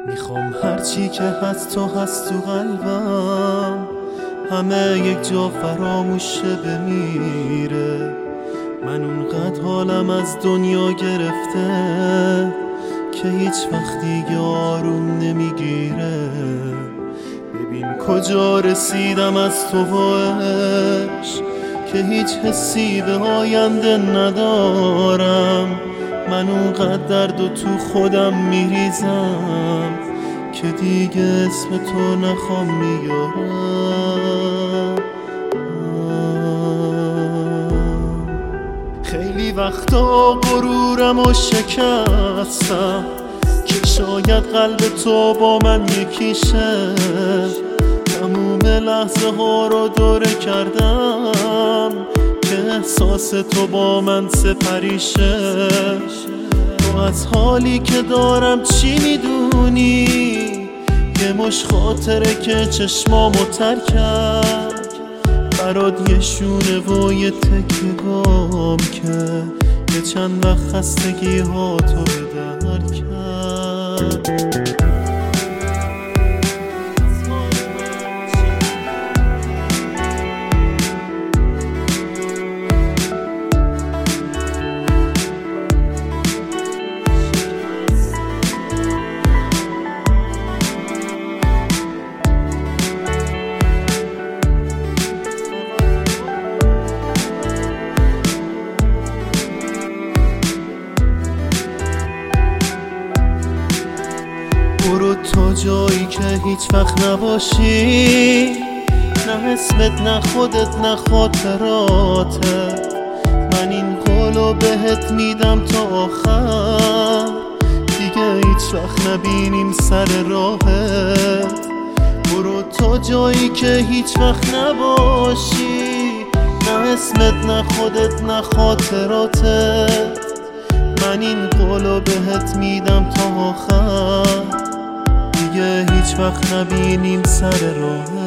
میخوام هرچی که هست تو هست تو قلبم، همه یک جا فراموش بمیره. من اونقدر حالم از دنیا گرفته که هیچ وقت دیگه آروم نمیگیره. ببین کجا رسیدم از تو و عشق که هیچ حسی به آینده ندارم. من اونقدر درد و تو خودم میریزم که دیگه اسم تو نخوام میارم. خیلی وقتا غرورم و شکستم که شاید قلب تو با من یکیشه. تموم لحظه ها رو دوره کردم که احساس تو با من سپریشه. تو از حالی که دارم چی میدونی؟ یه مش خاطره که چشمامو تر کرد، برات یه شونه و یه تکه گام که یه چند وقت خستگی ها تو در کرد. برو تا جایی که هیچ وقت نباشی، نه اسمت نه خودت نه خاطراته. من این قولو بهت میدم تا آخر، دیگه هیچ وقت نبینیم سر راهت. برو تا جایی که هیچ وقت نباشی، نه اسمت نه خودت نه خاطراتت. من این قولو بهت میدم تا آخر، دیگه هیچ وقت نبینیم سر راه.